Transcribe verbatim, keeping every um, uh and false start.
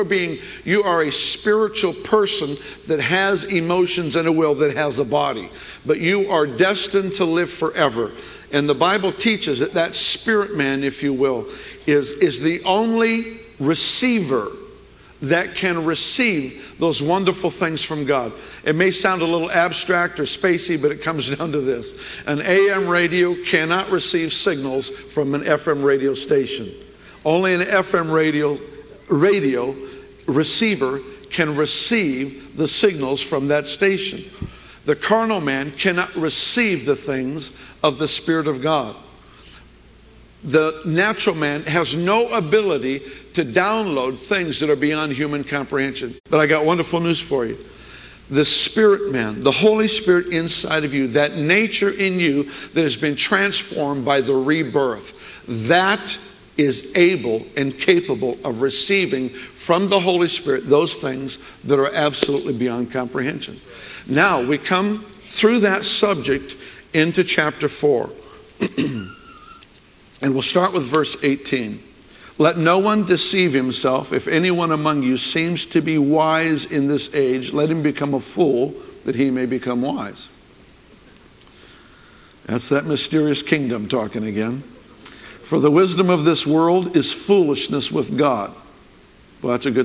being, you are a spiritual person that has emotions and a will, that has a body. But you are destined to live forever. And the Bible teaches that that spirit man, if you will, is, is the only receiver that can receive those wonderful things from God. It may sound a little abstract or spacey, but it comes down to this. An A M radio cannot receive signals from an F M radio station. Only an F M radio, radio receiver can receive the signals from that station. The carnal man cannot receive the things of the Spirit of God. The natural man has no ability to download things that are beyond human comprehension. But I got wonderful news for you. The spirit man, the Holy Spirit inside of you, that nature in you that has been transformed by the rebirth, that is able and capable of receiving from the Holy Spirit those things that are absolutely beyond comprehension. Now we come through that subject into chapter four. And we'll start with verse eighteen. Let no one deceive himself. If anyone among you seems to be wise in this age, let him become a fool, that he may become wise. That's that mysterious kingdom talking again. For the wisdom of this world is foolishness with God. Well, that's a good